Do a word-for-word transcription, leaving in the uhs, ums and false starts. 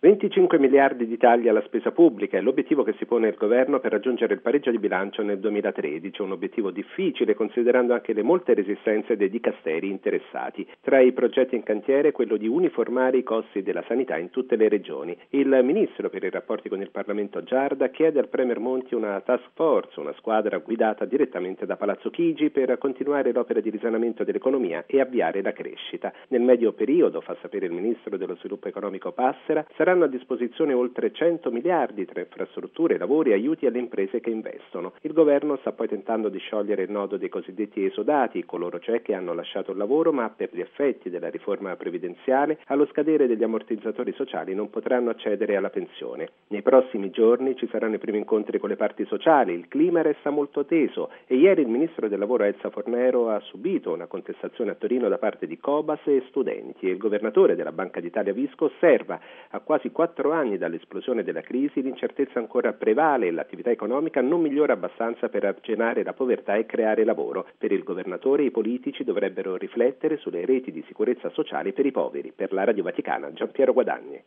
venticinque miliardi di tagli alla spesa pubblica è l'obiettivo che si pone il governo per raggiungere il pareggio di bilancio nel duemilatredici, un obiettivo difficile considerando anche le molte resistenze dei dicasteri interessati. Tra i progetti in cantiere quello di uniformare i costi della sanità in tutte le regioni. Il ministro per i rapporti con il Parlamento Giarda chiede al Premier Monti una task force, una squadra guidata direttamente da Palazzo Chigi per continuare l'opera di risanamento dell'economia e avviare la crescita. Nel medio periodo, fa sapere il ministro dello sviluppo economico Passera, saranno a disposizione oltre cento miliardi tra infrastrutture, lavori e aiuti alle imprese che investono. Il governo sta poi tentando di sciogliere il nodo dei cosiddetti esodati, coloro cioè che hanno lasciato il lavoro ma per gli effetti della riforma previdenziale allo scadere degli ammortizzatori sociali non potranno accedere alla pensione. Nei prossimi giorni ci saranno i primi incontri con le parti sociali, il clima resta molto teso e ieri il ministro del lavoro Elsa Fornero ha subito una contestazione a Torino da parte di Cobas e studenti e il governatore della Banca d'Italia Visco osserva a quasi quattro anni dall'esplosione della crisi l'incertezza ancora prevale e l'attività economica non migliora abbastanza per arginare la povertà e creare lavoro. Per il governatore i politici dovrebbero riflettere sulle reti di sicurezza sociale per i poveri. Per la Radio Vaticana, Giampiero Guadagni.